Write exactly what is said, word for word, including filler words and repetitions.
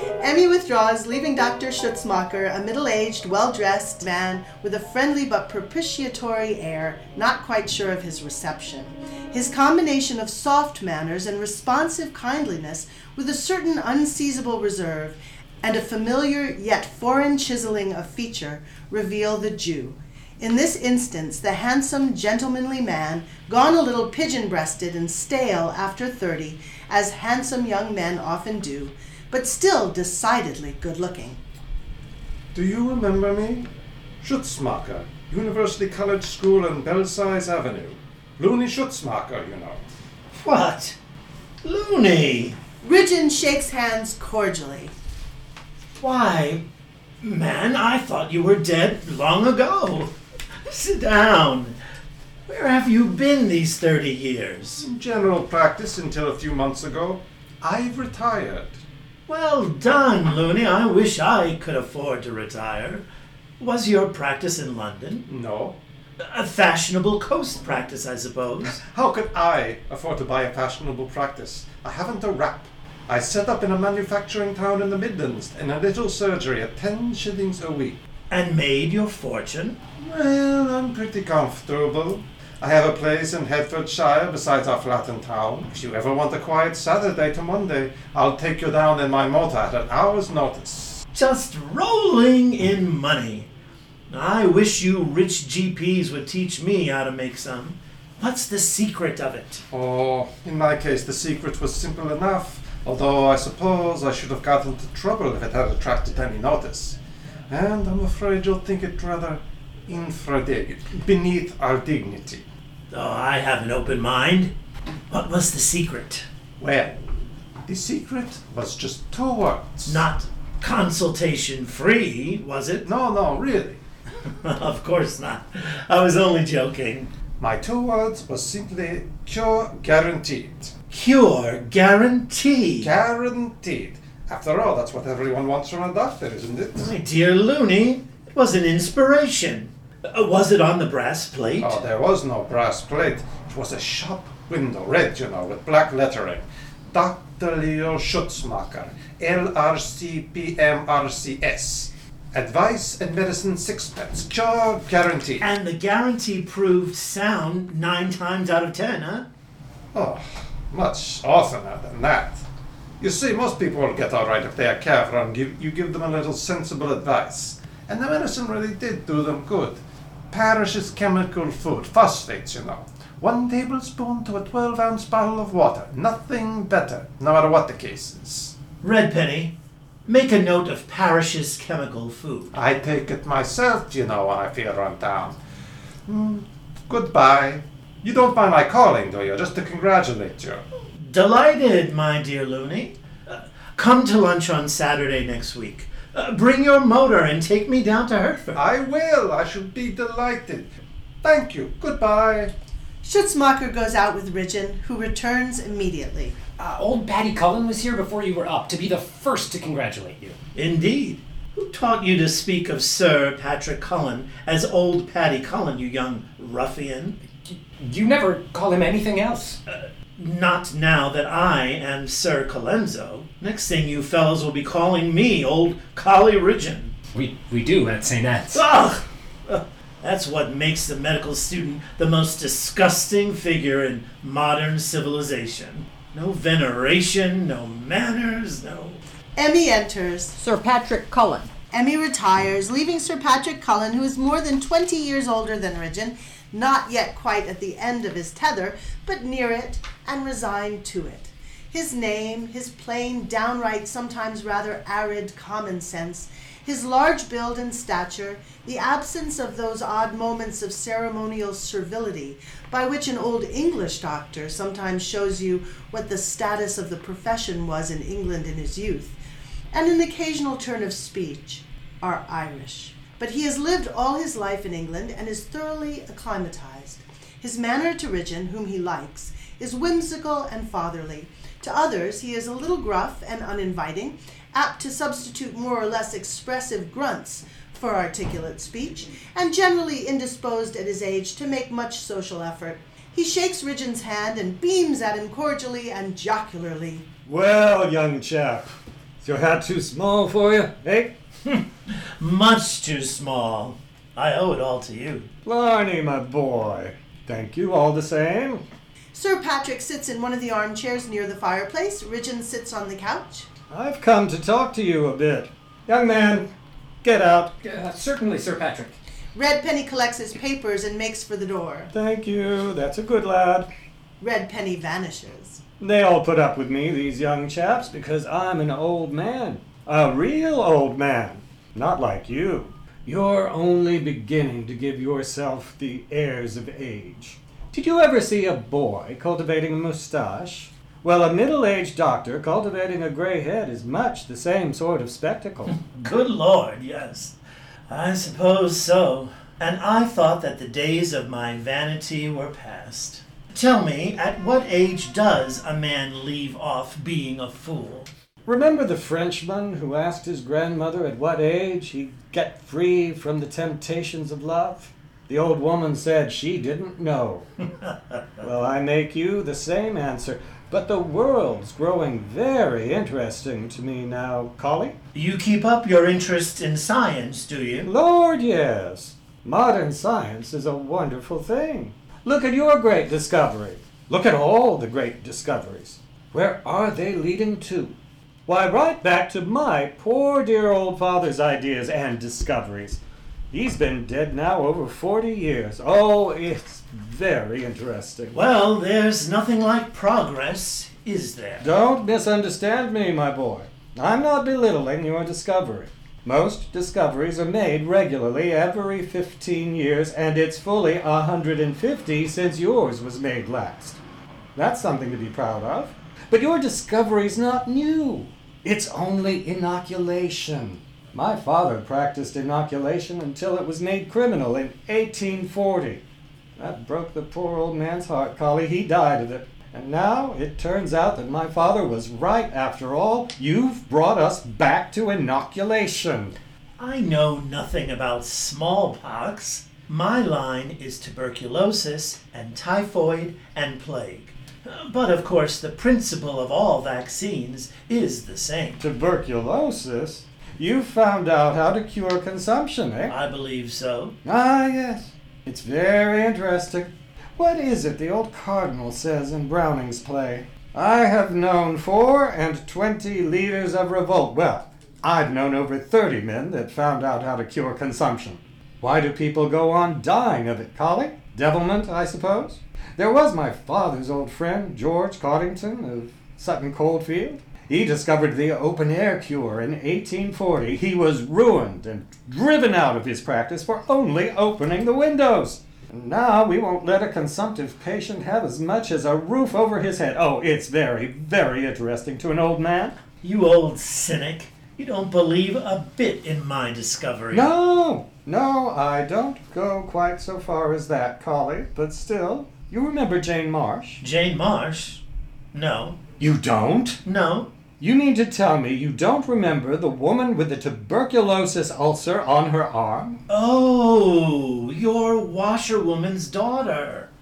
Emmy withdraws, leaving Doctor Schutzmacher, a middle-aged, well-dressed man with a friendly but propitiatory air, not quite sure of his reception. His combination of soft manners and responsive kindliness with a certain unseizable reserve and a familiar yet foreign chiseling of feature reveal the Jew. In this instance, the handsome, gentlemanly man, gone a little pigeon-breasted and stale after thirty, as handsome young men often do, but still decidedly good-looking. Do you remember me? Schutzmacher, University College School on Belsize Avenue. Looney Schutzmacher, you know. What? Looney? Ridgeon shakes hands cordially. Why, man, I thought you were dead long ago. Sit down. Where have you been these thirty years? In general practice until a few months ago. I've retired. Well done, Looney. I wish I could afford to retire. Was your practice in London? No. A fashionable coast practice, I suppose. How could I afford to buy a fashionable practice? I haven't a rap. I set up in a manufacturing town in the Midlands in a little surgery at ten shillings a week. And made your fortune? Well, I'm pretty comfortable. I have a place in Hertfordshire besides our flat in town. If you ever want a quiet Saturday to Monday, I'll take you down in my motor at an hour's notice. Just rolling in money. I wish you rich G Ps would teach me how to make some. What's the secret of it? Oh, in my case, the secret was simple enough, although I suppose I should have got into trouble if it had attracted any notice. And I'm afraid you'll think it rather infradig, beneath our dignity. Oh, I have an open mind. What was the secret? Well, the secret was just two words. Not consultation free, was it? No, no, really. Of course not. I was only joking. My two words was simply cure guaranteed. Cure guaranteed. Guaranteed. After all, that's what everyone wants from a doctor, isn't it? My dear Looney, it was an inspiration. Uh, was it on the brass plate? Oh, there was no brass plate. It was a shop window, red, you know, with black lettering. Doctor Leo Schutzmacher, L R C P M R C S. Advice and medicine sixpence. Cure guaranteed. And the guarantee proved sound nine times out of ten, huh? Oh, much oftener than that. You see, most people will get all right if they are careful and give, you give them a little sensible advice. And the medicine really did do them good. Parrish's chemical food, phosphates, you know. One tablespoon to a twelve-ounce bottle of water. Nothing better, no matter what the case is. Redpenny, make a note of Parrish's chemical food. I take it myself, you know, when I feel run down. Mm, goodbye. You don't mind my calling, do you? Just to congratulate you. Delighted, my dear Looney. Uh, come to lunch on Saturday next week. Uh, bring your motor and take me down to Hertford. I will. I shall be delighted. Thank you. Goodbye. Schutzmacher goes out with Ridgeon, who returns immediately. Uh, old Paddy Cullen was here before you were up to be the first to congratulate you. Indeed. Who taught you to speak of Sir Patrick Cullen as old Paddy Cullen, you young ruffian? You never call him anything else. Uh, not now that I am Sir Colenso. Next thing you fellows will be calling me old Collie Ridgeon. We we do at Saint Anne's. Ugh! Uh, that's what makes the medical student the most disgusting figure in modern civilization. No veneration, no manners, no... Emmy enters. Sir Patrick Cullen. Emmy retires, leaving Sir Patrick Cullen, who is more than twenty years older than Ridgeon, not yet quite at the end of his tether, but near it and resigned to it. His name, his plain, downright, sometimes rather arid common sense, his large build and stature, the absence of those odd moments of ceremonial servility by which an old English doctor sometimes shows you what the status of the profession was in England in his youth, and an occasional turn of speech, are Irish. But he has lived all his life in England and is thoroughly acclimatized. His manner to Ridgeon, whom he likes, is whimsical and fatherly. To others, he is a little gruff and uninviting, apt to substitute more or less expressive grunts for articulate speech, and generally indisposed at his age to make much social effort. He shakes Ridgeon's hand and beams at him cordially and jocularly. Well, young chap, Is your hat too small for you, eh? Much too small. I owe it all to you. Blarney, my boy. Thank you all the same. Sir Patrick sits in one of the armchairs near the fireplace. Ridgeon sits on the couch. I've come to talk to you a bit. Young man, get out. Uh, certainly, Sir Patrick. Redpenny collects his papers and makes for the door. Thank you. That's a good lad. Redpenny vanishes. They all put up with me, these young chaps, because I'm an old man. A real old man. Not like you. You're only beginning to give yourself the airs of age. Did you ever see a boy cultivating a moustache? Well, a middle-aged doctor cultivating a gray head is much the same sort of spectacle. Good Lord, yes. I suppose so. And I thought that the days of my vanity were past. Tell me, at what age does a man leave off being a fool? Remember the Frenchman who asked his grandmother at what age he'd get free from the temptations of love? The old woman said she didn't know. Well, I make you the same answer. But the world's growing very interesting to me now, Collie. You keep up your interest in science, do you? Lord, yes. Modern science is a wonderful thing. Look at your great discovery. Look at all the great discoveries. Where are they leading to? Why, right back to my poor dear old father's ideas and discoveries. He's been dead now over forty years. Oh, it's very interesting. Well, there's nothing like progress, is there? Don't misunderstand me, my boy. I'm not belittling your discovery. Most discoveries are made regularly every fifteen years, and it's fully one hundred fifty since yours was made last. That's something to be proud of. But your discovery's not new. It's only inoculation. My father practiced inoculation until it was made criminal in eighteen forty. That broke the poor old man's heart, Collie. He died of it. And now it turns out that my father was right after all. You've brought us back to inoculation. I know nothing about smallpox. My line is tuberculosis and typhoid and plague. But of course, the principle of all vaccines is the same. Tuberculosis? You found out how to cure consumption, eh? I believe so. Ah, yes. It's very interesting. What is it the old cardinal says in Browning's play? I have known four and twenty leaders of revolt. Well, I've known over thirty men that found out how to cure consumption. Why do people go on dying of it, Collie? Devilment, I suppose? There was my father's old friend, George Coddington of Sutton Coldfield. He discovered the open-air cure in eighteen forty. He was ruined and driven out of his practice for only opening the windows. And now we won't let a consumptive patient have as much as a roof over his head. Oh, it's very, very interesting to an old man. You old cynic. You don't believe a bit in my discovery. No, no, I don't go quite so far as that, Collie. But still, you remember Jane Marsh? Jane Marsh? No. You don't? No. You mean to tell me you don't remember the woman with the tuberculosis ulcer on her arm? Oh, your washerwoman's daughter.